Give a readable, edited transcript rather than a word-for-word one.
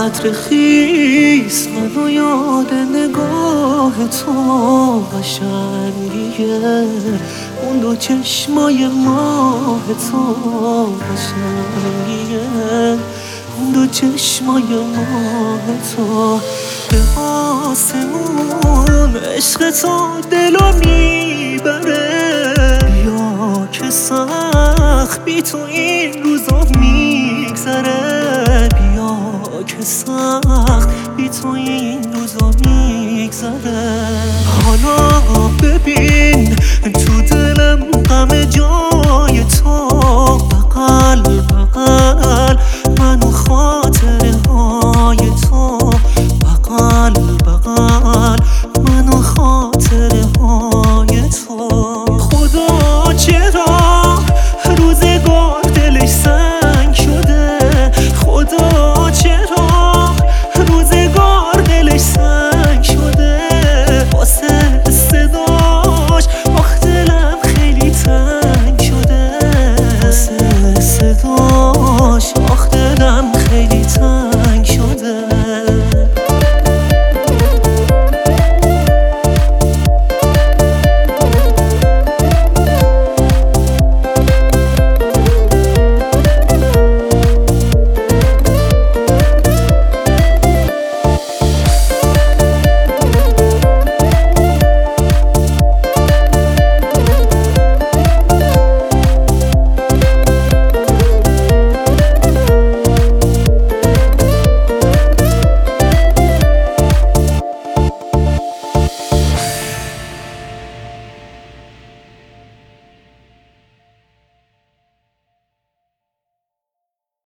عطر خیس منو یاد نگاه تو قشنگیه، اون دو چشمای ماه تو قشنگیه، اون دو چشمای ماه تو. به آسمون عشق تو دلو میبره، بیا که سخت بی تو این روزا میگذره، بیا که سخت بی تو این روزا میگذره. حالا ببین تو دلم غم جا